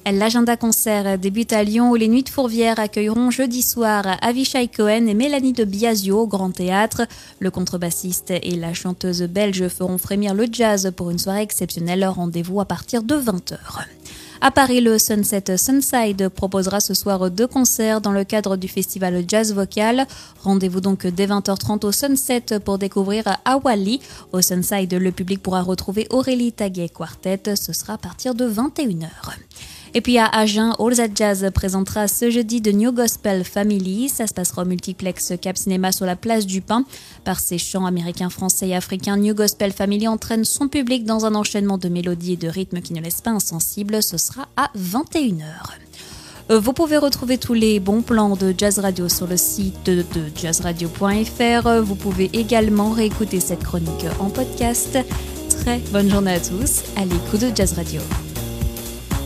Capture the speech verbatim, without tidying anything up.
L'agenda concert débute à Lyon où les Nuits de Fourvière accueilleront jeudi soir Avishai Cohen et Mélanie de Biasio au Grand Théâtre. Le contrebassiste et la chanteuse belge feront frémir le jazz pour une soirée exceptionnelle. Rendez-vous à partir de vingt heures. À Paris, le Sunset Sunside proposera ce soir deux concerts dans le cadre du festival Jazz Vocal. Rendez-vous donc dès vingt heures trente au Sunset pour découvrir Awali. Au Sunside, le public pourra retrouver Aurélie Taguet Quartet. Ce sera à partir de vingt et une heures. Et puis à Agen, All That Jazz présentera ce jeudi The New Gospel Family. Ça se passera au multiplex Cap Cinéma sur la place du Pin. Par ses chants américains, français et africains, New Gospel Family entraîne son public dans un enchaînement de mélodies et de rythmes qui ne laissent pas insensible. Ce sera à vingt et une heures. Vous pouvez retrouver tous les bons plans de Jazz Radio sur le site de jazz radio point f r. Vous pouvez également réécouter cette chronique en podcast. Très bonne journée à tous à l'écoute de Jazz Radio.